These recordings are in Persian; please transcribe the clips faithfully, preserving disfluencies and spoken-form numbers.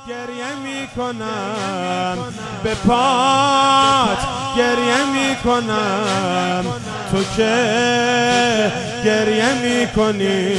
گریه میکنم به پات، گریه میکنم تو که گریه میکنی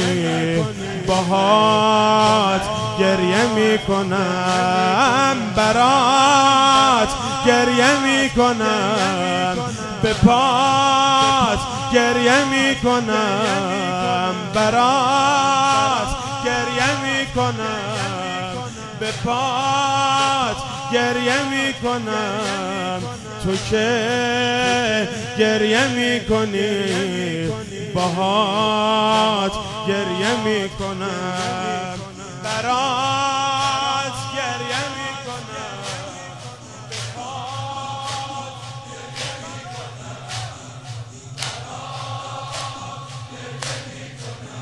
باهات، گریه میکنم برات، گریه میکنم به پات، گریه میکنم برات، گریه میکنم به پات، گریه میکنم تو که گریه میکنی باهات، گریه میکنم برات، گریه میکنم به پات، گریه میکنم برات، گریه میکنم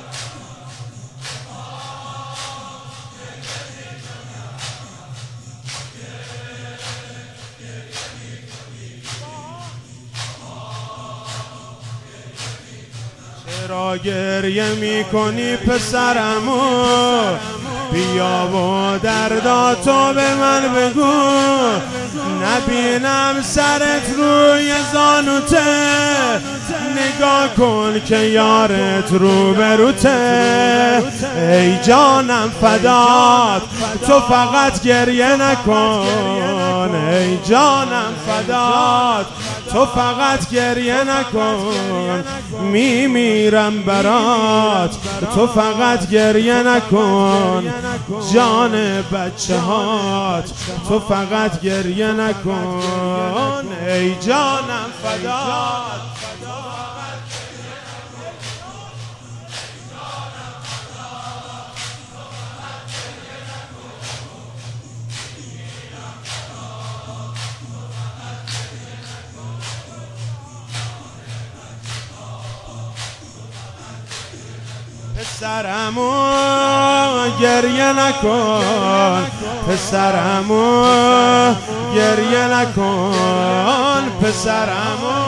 چرا گریه میکنی پسرمو؟ بیا و درداتو به من بگو، نبینم سرت روی زانوته، نگاه کن که یارت روبروته. ای جانم فدات تو فقط گریه نکن، ای جانم فدات تو فقط گریه نکن، میمیرم برات تو فقط گریه نکن، جان بچه هات تو فقط گریه نکن، ای جانم فدات. پسرمو گریه نکن، پسرمو گریه نکن، پسرمو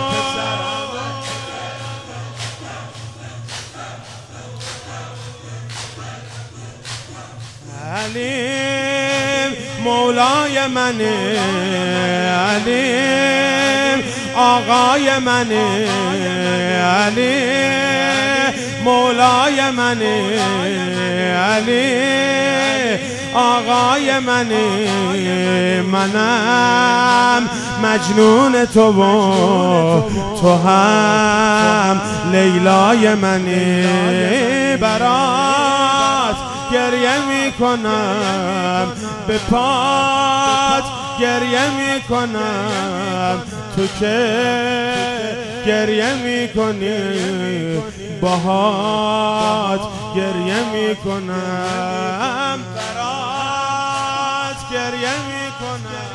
علیم مولای منه، علیم آقای منه، علیم مولای منه، علی آقای منه، منم مجنون تو و تو هم لیلای منه، برات گریه میکنم به پات، گریه میکنم تو که گریه میکنی باهات، گریه میکنم برات، گریه میکنم.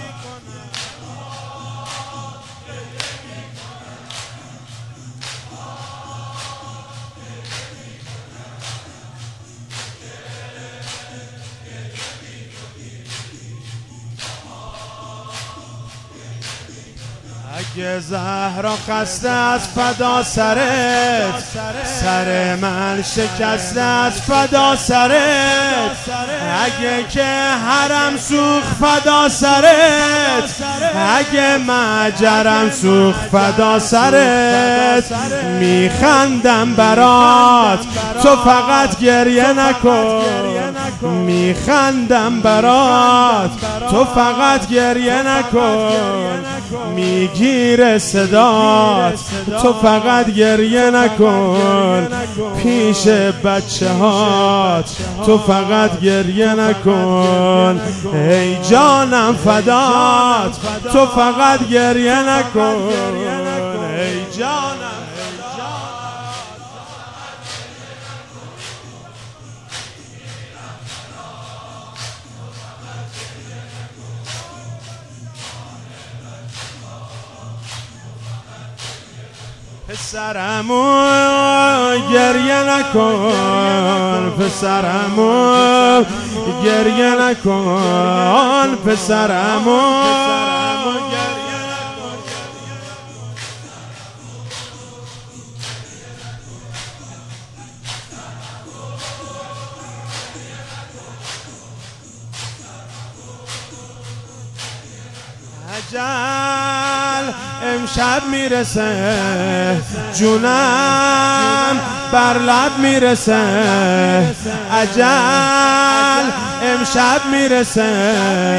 اگه زهرا خسته از فدا سرت، سر من شکسته از فدا سرت، اگه که حرم سوخ فدا سرت، اگه مجرم سوخ فدا سرت، میخندم برات تو فقط گریه نکن، میخندم برات تو فقط گریه نکن، میگیره صدات تو فقط گریه نکن، پیش بچه هات تو فقط گریه نکن، ای جانم فدات تو فقط گریه نکن، ای جانم. پسرمو گریه نکن، پسرمو گریه نکن، پسرمو گریه نکن. اجل امشب میرسه جونم بر لب میرسه اجل امشب میرسه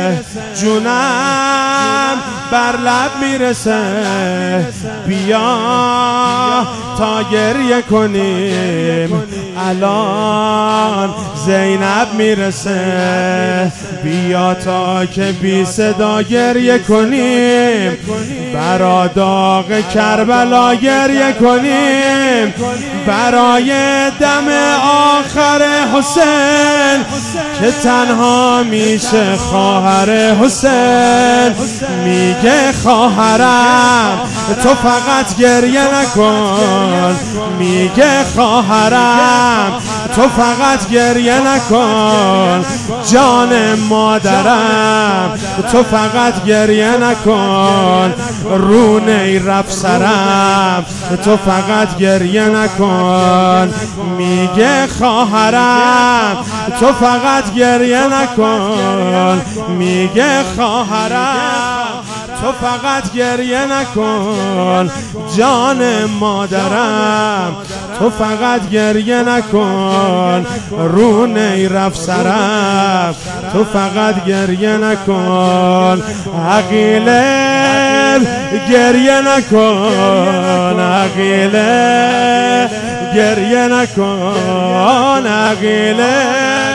جونم بر لب میرسه بیا تا گریه کنیم الان زینب میرسه بیا تا که بی صدا گریه کنیم برا داغ کربلا گریه کنیم برای دم آخر حسین که تنها میشه خواهر حسین میگه خواهرم تو فقط گریه نکن میگه خواهرم تو فقط گریه نکن جان مادرم تو فقط گریه نکن رونه رفت سرم تو فقط گریه نکن میگه خواهرم تو فقط گریه نکن میگه خواهرم تو فقط گریه نکن جان مادرم تو فقط گریه نکن رونه رفت سرم تو فقط گریه نکن عقیله گریه نکن عقیله گریه نکن عقیله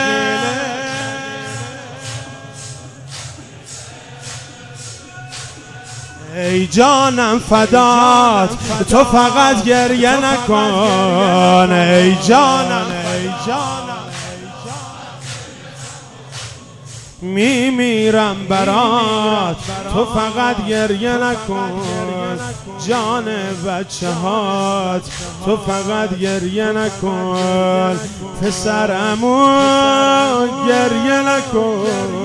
ای جانم فدات تو فقط گریه نکن ای جانم ای جانم میمیرم برات تو فقط گریه نکن جان بچه هات تو فقط گریه نکن پسرمو گریه نکن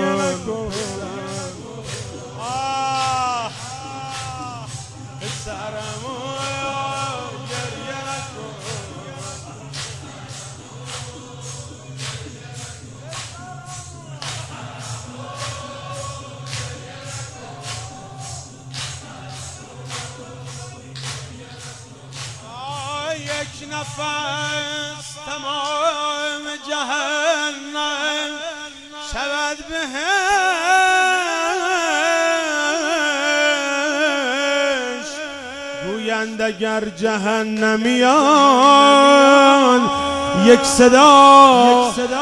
یک نفس تمام جهنم شود بهش گویند اگر جهنمیان یک صدا